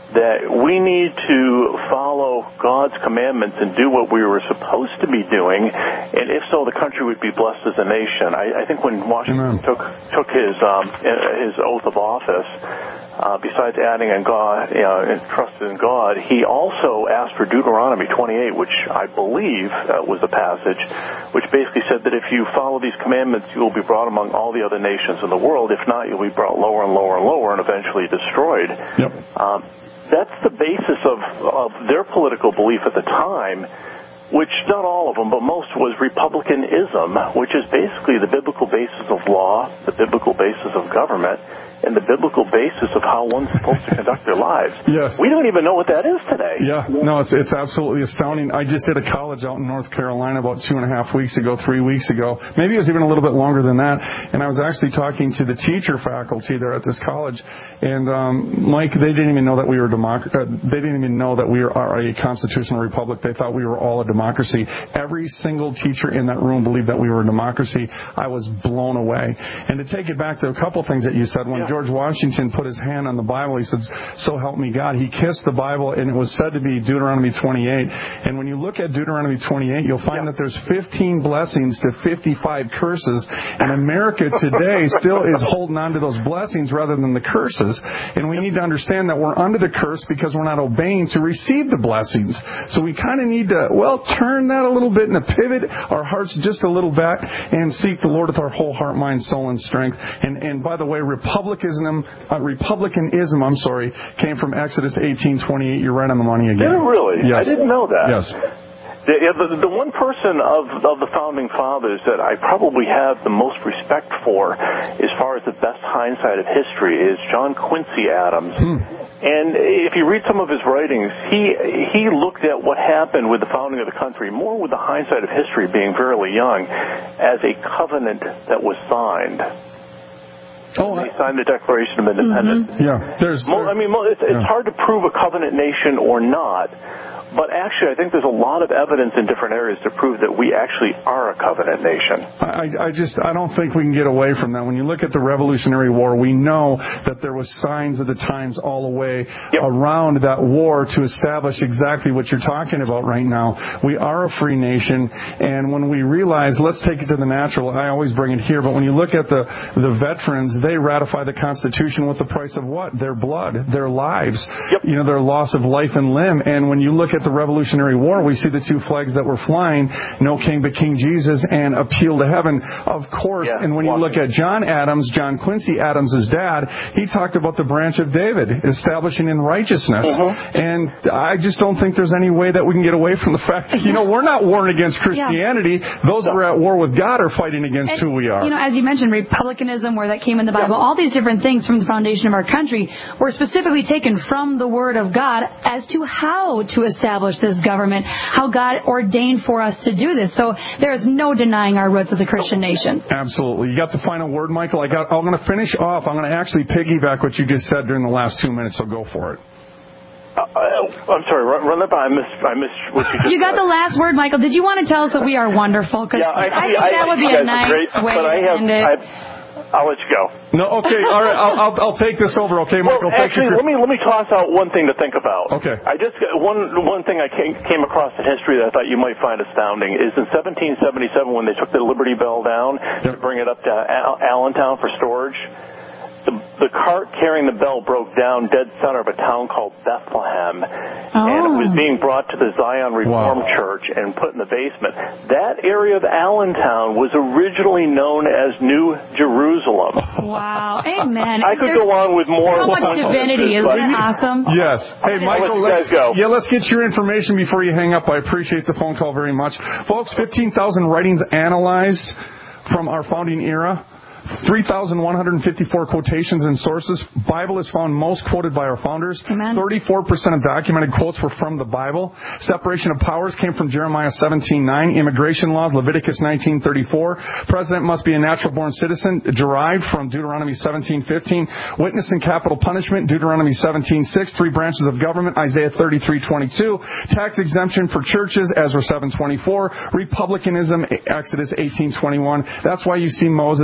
that we need to follow God's commandments and do what we were supposed to be doing, and if so, the country would be blessed as a nation. I, I think when Washington Amen. took took his um, his oath of office, uh, besides adding in God, you know, and trusted in God, he also asked for Deuteronomy twenty-eight, which I believe uh, was the passage, which basically said that if you follow these commandments, you will be brought among all the other nations in the world. If not, you'll be brought lower and lower and lower and eventually destroyed. Yep. Um, That's the basis of, of their political belief at the time, which not all of them, but most was Republicanism, which is basically the biblical basis of law, the biblical basis of government, and the biblical basis of how one's supposed to conduct their lives. Yes. We don't even know what that is today. Yeah. No, it's it's absolutely astounding. I just did a college out in North Carolina about two and a half weeks ago, three weeks ago. Maybe it was even a little bit longer than that. And I was actually talking to the teacher faculty there at this college. And, um, Mike, they didn't even know that we were democ- uh, they didn't even know that we are a constitutional republic. They thought we were all a democracy. Every single teacher in that room believed that we were a democracy. I was blown away. And to take it back to a couple things that you said, when yeah. George Washington put his hand on the Bible, he said, "So help me God." He kissed the Bible, and it was said to be Deuteronomy twenty-eight. And when you look at Deuteronomy twenty-eight, you'll find yeah. that there's fifteen blessings to fifty-five curses. And America today still is holding on to those blessings rather than the curses. And we need to understand that we're under the curse because we're not obeying to receive the blessings. So we kind of need to, well, turn that a little bit and to pivot our hearts just a little back and seek the Lord with our whole heart, mind, soul, and strength. And, and by the way, Republicanism, uh, Republicanism, I'm sorry, came from Exodus eighteen twenty-eight. You're right on the money again. Did it really? Yes. I didn't know that. Yes. The, the, the one person of, of the Founding Fathers that I probably have the most respect for as far as the best hindsight of history is John Quincy Adams. Hmm. And if you read some of his writings, he he looked at what happened with the founding of the country, more with the hindsight of history being fairly young, as a covenant that was signed. Oh, he signed the Declaration of Independence. Mm-hmm. Yeah, there's. Well, I mean, it's, it's yeah. hard to prove a covenant nation or not. But actually, I think there's a lot of evidence in different areas to prove that we actually are a covenant nation. I, I just, I don't think we can get away from that. When you look at the Revolutionary War, we know that there was signs of the times all the way yep. around that war to establish exactly what you're talking about right now. We are a free nation, and when we realize, let's take it to the natural, I always bring it here, but when you look at the, the veterans, they ratify the Constitution with the price of what? Their blood, their lives, yep. you know, their loss of life and limb. And when you look at the Revolutionary War, we see the two flags that were flying, no king but King Jesus and Appeal to Heaven, of course. Yeah, and when you look at John Adams, John Quincy Adams' dad, he talked about the branch of David, establishing in righteousness. Uh-huh. And I just don't think there's any way that we can get away from the fact that, you know, we're not warring against Christianity. Yeah. Those that are at war with God are fighting against and, who we are. You know, as you mentioned, republicanism, where that came in the Bible, yeah. all these different things from the foundation of our country were specifically taken from the Word of God as to how to establish this government, how God ordained for us to do this. So there is no denying our roots as a Christian nation. Absolutely. You got the final word, Michael? I got, I'm going to finish off. I'm going to actually piggyback what you just said during the last two minutes, so go for it. Uh, I'm sorry, run, run that by. I missed, I missed what you just You got said. the last word, Michael. Did you want to tell us that we are wonderful? Because yeah, I, I think I, that I, would be a nice great, way but I to have, end it. I've, I'll let you go. No, okay, all right. I'll, I'll, I'll take this over. Okay, Michael. Well, thank actually, you for... let me let me toss out one thing to think about. Okay. I just one one thing I came, came across in history that I thought you might find astounding is in seventeen seventy-seven when they took the Liberty Bell down yep. to bring it up to Al- Allentown for storage. The, the cart carrying the bell broke down dead center of a town called Bethlehem, oh. and it was being brought to the Zion Reformed wow. Church and put in the basement. That area of Allentown was originally known as New Jerusalem. Wow, amen. I could There's go on with more. So much divinity, isn't it awesome? Yes. Hey, Michael, let's, go. Yeah, let's get your information before you hang up. I appreciate the phone call very much. Folks, fifteen thousand writings analyzed from our founding era. three thousand one hundred fifty-four quotations and sources. Bible is found most quoted by our founders. Amen. thirty-four percent of documented quotes were from the Bible. Separation of powers came from Jeremiah seventeen nine. Immigration laws, Leviticus nineteen thirty-four. President must be a natural-born citizen, derived from Deuteronomy seventeen fifteen. Witness and capital punishment, Deuteronomy seventeen six. Three branches of government, Isaiah thirty-three twenty-two. Tax exemption for churches, Ezra seven twenty-four. Republicanism, Exodus eighteen twenty-one. That's why you see Moses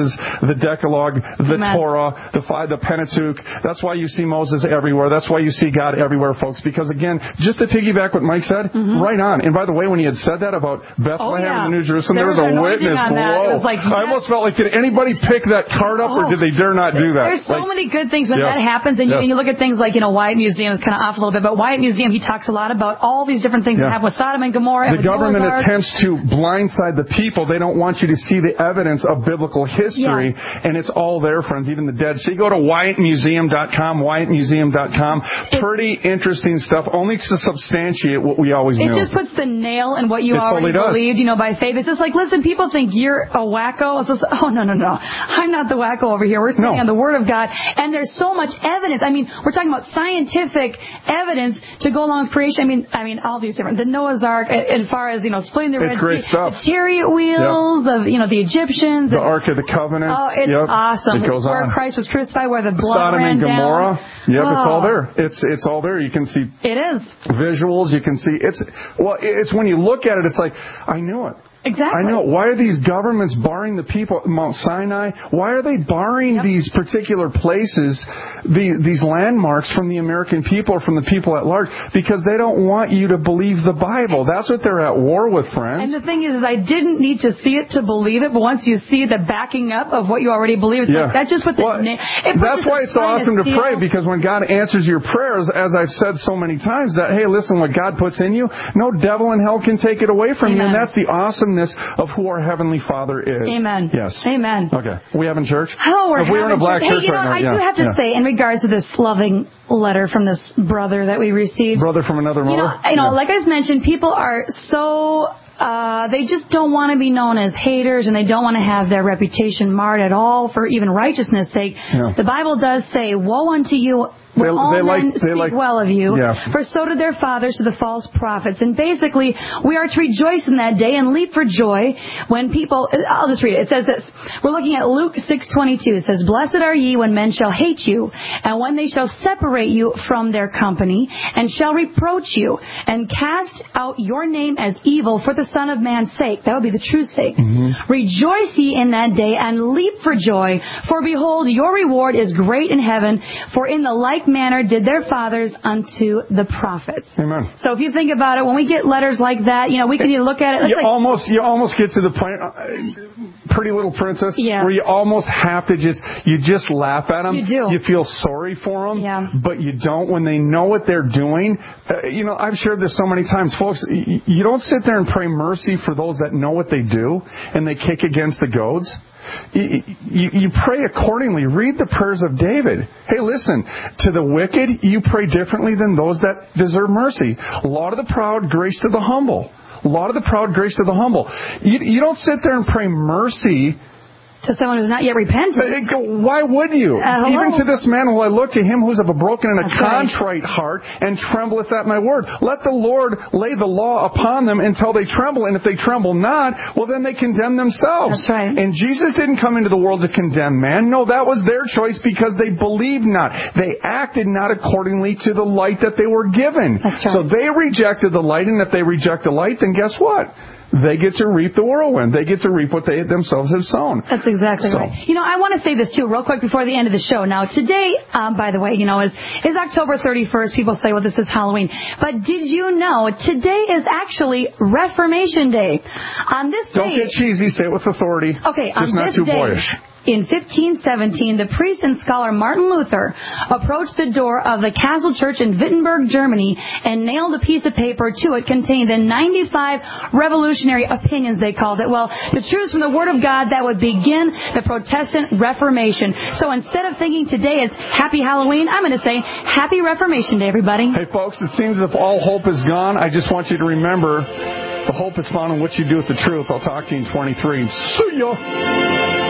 the Decalogue, the Amen. Torah, the five, the Pentateuch. That's why you see Moses everywhere. That's why you see God everywhere, folks. Because again, just to piggyback what Mike said, mm-hmm. right on. And by the way, when he had said that about Bethlehem oh, yeah. and the New Jerusalem, there, there was, was a witness. Whoa. Like, I almost felt like, did anybody pick that card up, oh. or did they dare not do that? There's so like, many good things when yes. that happens. And, yes. you, and you look at things like, you know, Wyatt Museum is kind of off a little bit, but Wyatt Museum, he talks a lot about all these different things yeah. that happen with Sodom and Gomorrah. The and government Noah's attempts to blindside the people. They don't want you to see the evidence of biblical history, yeah. and it's all there, friends, even the Dead Sea. Go to Wyatt Museum dot com, Wyatt Museum dot com. Pretty interesting stuff, only to substantiate what we always it knew. It just puts the nail in what you it already totally believed, you know, by faith. It's just like, listen, people think you're a wacko. It's just, oh, no, no, no. I'm not the wacko over here. We're standing no. on the Word of God, and there's so much evidence. I mean, we're talking about scientific evidence to go along with creation. I mean, I mean, all these different, the Noah's Ark, as far as, you know, splitting the Red Sea, the chariot wheels yep. of, you know, the Egyptians. The and, Ark of the Covenant. Oh, it's yep. awesome. It goes where on. Christ was crucified, where the blood Sodom ran and Gomorrah. down. Yep, oh. it's all there. It's it's all there. You can see. It is. Visuals. You can see. It's well. It's when you look at it. It's like, I knew it. Exactly. I know. Why are these governments barring the people at Mount Sinai? Why are they barring yep. these particular places, the, these landmarks from the American people or from the people at large? Because they don't want you to believe the Bible. That's what they're at war with, friends. And the thing is, is I didn't need to see it to believe it, but once you see the backing up of what you already believe, it's yeah. like, that just put the well, name. That's why it's so awesome to pray, because when God answers your prayers, as I've said so many times, that, hey, listen, what God puts in you, no devil in hell can take it away from Amen. you. And that's the awesomeness of who our Heavenly Father is. Amen. Yes. Amen. Okay. We have in church? Oh, we're if we were in a black church. church Hey, you know, right I now. do yeah. have to yeah. say, in regards to this loving letter from this brother that we received. Brother from another mother? You know, you know yeah. like I mentioned, people are so... Uh, they just don't want to be known as haters, and they don't want to have their reputation marred at all for even righteousness' sake. Yeah. The Bible does say, woe unto you when They- all they men like- they speak like- well of you, yeah. for so did their fathers to the false prophets. And basically, we are to rejoice in that day and leap for joy when people... I'll just read it. It says this. We're looking at Luke six twenty-two. It says, blessed are ye when men shall hate you, and when they shall separate you from their company, and shall reproach you, and cast out your name as evil for the Son of Man's sake. That would be the true sake. Mm-hmm. Rejoice ye in that day, and leap for joy, for behold, your reward is great in heaven, for in the like manner did their fathers unto the prophets. Amen. So if you think about it, when we get letters like that, you know, we can either look at it... You like, almost, you almost get to the point, uh, Pretty Little Princess, yeah. where you almost have to just, you just laugh at them. You do. You feel sorry for them, yeah. but you don't when they know what they're doing. Uh, you know, I've shared this so many times, folks. You, you don't sit there and pray mercy for those that know what they do and they kick against the goads. You, you, you pray accordingly. Read the prayers of David. Hey, listen, to the wicked, you pray differently than those that deserve mercy. Law to the proud, grace to the humble. Law to the proud, grace to the humble. You, you don't sit there and pray mercy to someone who's not yet repentant. Why would you? Uh, Even to this man will I look, to him who's of a broken and a That's contrite right. heart, and trembleth at my word. Let the Lord lay the law upon them until they tremble, and if they tremble not, well then they condemn themselves. That's right. And Jesus didn't come into the world to condemn man. No, that was their choice because they believed not. They acted not accordingly to the light that they were given. That's right. So they rejected the light, and if they reject the light, then guess what? They get to reap the whirlwind. They get to reap what they themselves have sown. That's exactly so. right. You know, I want to say this too, real quick before the end of the show. Now, today, um, by the way, you know, is is October thirty-first. People say, well, this is Halloween. But did you know today is actually Reformation Day? On this Don't day, get cheesy. Say it with authority. Okay, Just on not this too day, boyish. In fifteen seventeen, the priest and scholar Martin Luther approached the door of the Castle Church in Wittenberg, Germany, and nailed a piece of paper to it containing the ninety-five revolutionary opinions, they called it. Well, the truths from the Word of God that would begin the Protestant Reformation. So instead of thinking today is Happy Halloween, I'm going to say Happy Reformation Day, everybody. Hey, folks, it seems as if all hope is gone. I just want you to remember the hope is found in what you do with the truth. I'll talk to you in twenty-three. See ya!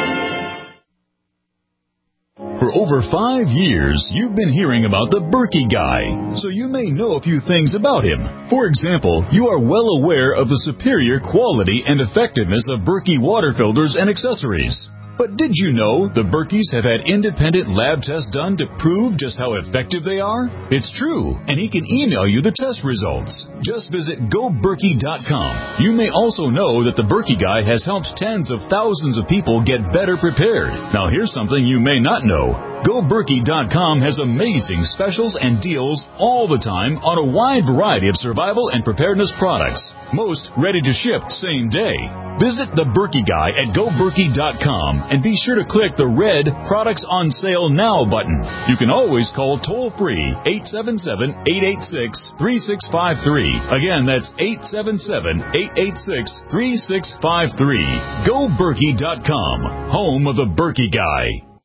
For over five years, you've been hearing about the Berkey Guy, so you may know a few things about him. For example, you are well aware of the superior quality and effectiveness of Berkey water filters and accessories. But did you know the Berkeys have had independent lab tests done to prove just how effective they are? It's true, and he can email you the test results. Just visit go berkey dot com. You may also know that the Berkey Guy has helped tens of thousands of people get better prepared. Now here's something you may not know. go berkey dot com has amazing specials and deals all the time on a wide variety of survival and preparedness products. Most ready to ship same day. Visit the Berkey Guy at go berkey dot com and be sure to click the red Products on Sale Now button. You can always call toll-free eight seven seven, eight eight six, three six five three. Again, that's eight seven seven, eight eight six, three six five three. go berkey dot com, home of the Berkey Guy.